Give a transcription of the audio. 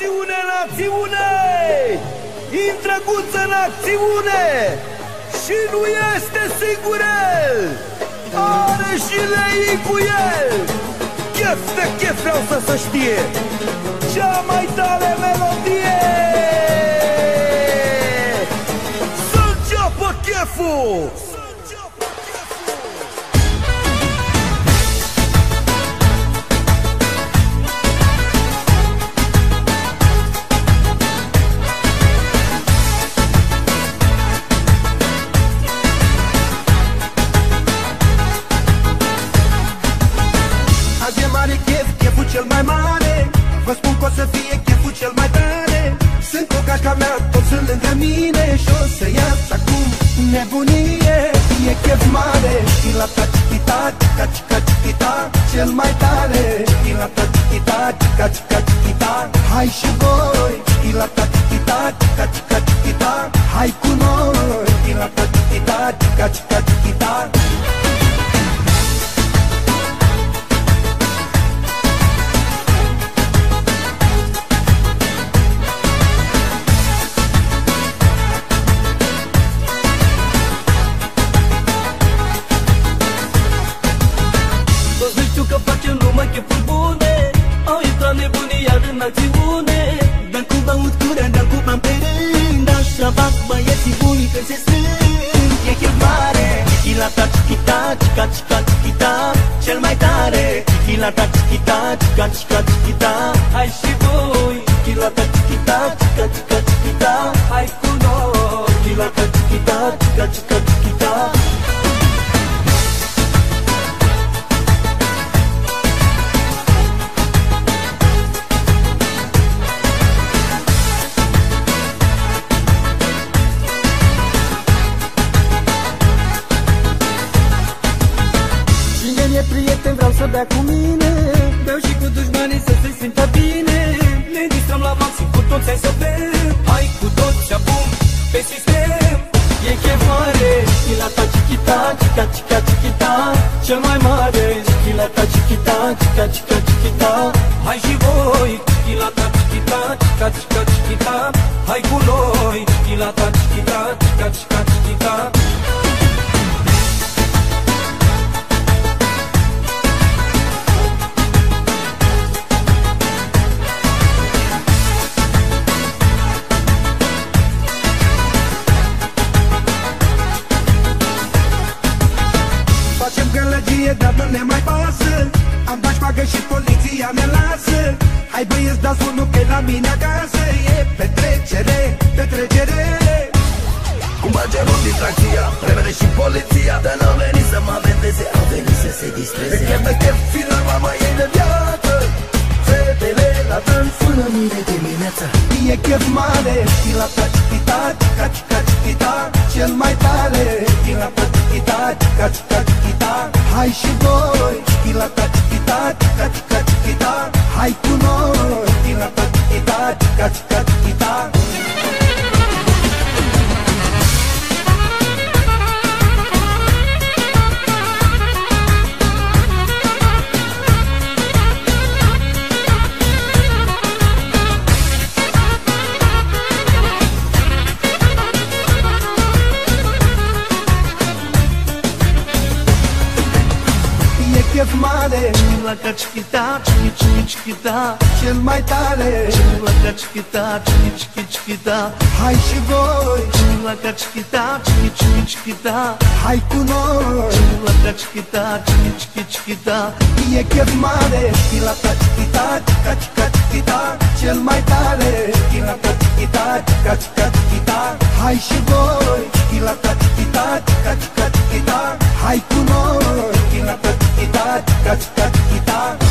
acțiune, în acțiune! Intră Guță în acțiune! Și nu este singur el! Are și lei cu el! Chef de chef vreau să știe! Cea mai tare melodie! Să înceapă cheful! Cel mai mare, vă spun că o să fie cheful cel mai tare. Sunt cu gașca mea, toți sunt lângă mine și o să ias acum nebunie. E chef mare, chilata chichita, chica chica chichita, cel mai tare. Chilata chichita, chica chica chichita, hai și voi. Chilata chichita, chica chica chichita, hai cu noi. Chilata chichita, chica chica chichita. Numai chefuri bune, au intrat nebunii iar în acțiune. Dar cum aud curea, dar cum am pe rând, așa fac băieții buni când se strâng. E chef mare, chilata chichita, chica chica chichita, cel mai tare. Chilata chichita, chica chica chichita, hai și voi. Chilata chichita, chica chica chichita, hai cu noi. Chilata chichita, chica chica chichita. Prieten, vreau să bea cu mine, beau și cu dușmanii să se simtă bine. Ne distrăm la maxim cu toți, hai să bem. Hai cu toți acum pe sistem. E chef mare, chilata chichita, chica chica chichita, cel mai mare. Chilata chichita, chica chica chichita, hai și voi. Chilata chichita, chica chica chichita, hai cu noi. Chilata chichita, chica chica chichita. facem gălăgie, dar nu ne mai pasă. Am dat șpagă și poliția ne lasă. Hai băieți, dați unul că la mine acasă. E petrecere, petrecere. Cum bage rog distracția, repede și poliția. Dar n-a venit să mă vendeze, a venit să se distreze. De chef, fiilor, mama e de viață. Fetele la dans până mine dimineața. E chef mare, chilata chichita, chica chica chichita, cel mai tare. Chilata chichita, chica chica chichita, hai și voi. Chilata chichita, chica chica chichita, hai cu noi. Chilata chichita, chica chica chichita. Chef mare, la chichita, chichi chichita, cel mai tare. la chichita, chichi chichita, hai și voi. la chichita, chichi chichita, hai cu noi. la chichita, chichi chichita. E chef mare, chilata chichita, chica chica chichita, cel mai tare. Chilata chichita, chica chica chichita, hai și voi. Chilata chichita, chica chica chichita, hai cu noi. Chilata chichita, chica chica chichita.